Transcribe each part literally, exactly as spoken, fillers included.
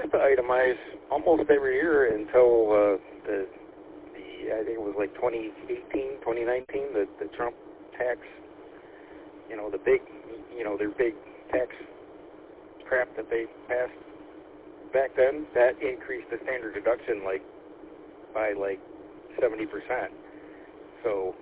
used to itemize almost every year until uh, the, the, I think it was like twenty eighteen, twenty nineteen, the, the Trump tax, you know, the big, you know, their big tax crap that they passed back then, that increased the standard deduction like by like seventy percent. So,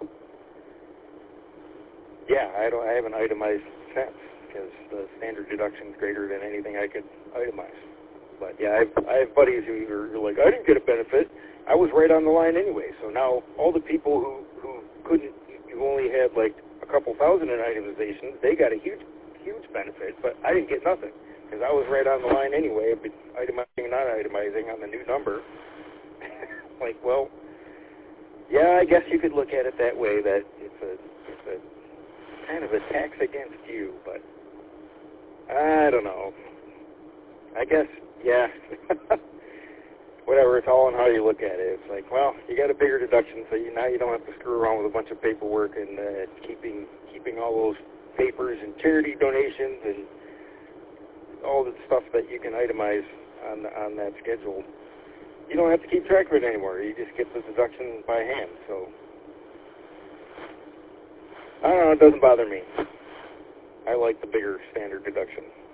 yeah, I don't, I haven't itemized since because the standard deduction is greater than anything I could itemize. But yeah, I have, I have buddies who are like, I didn't get a benefit. I was right on the line anyway. So now all the people who, who couldn't, who only had like a couple thousand in itemizations, they got a huge, huge benefit. But I didn't get nothing because I was right on the line anyway, but itemizing and not itemizing on the new number. Like, well, yeah, I guess you could look at it that way, that it's a, it's a kind of a tax against you, but I don't know. I guess, yeah. Whatever, it's all on how you look at it. It's like, well, you got a bigger deduction, so you, now you don't have to screw around with a bunch of paperwork and uh, keeping keeping all those papers and charity donations and all the stuff that you can itemize on on that schedule. You don't have to keep track of it anymore. You just get the deduction by hand. So, I don't know, it doesn't bother me. I like the bigger standard deduction.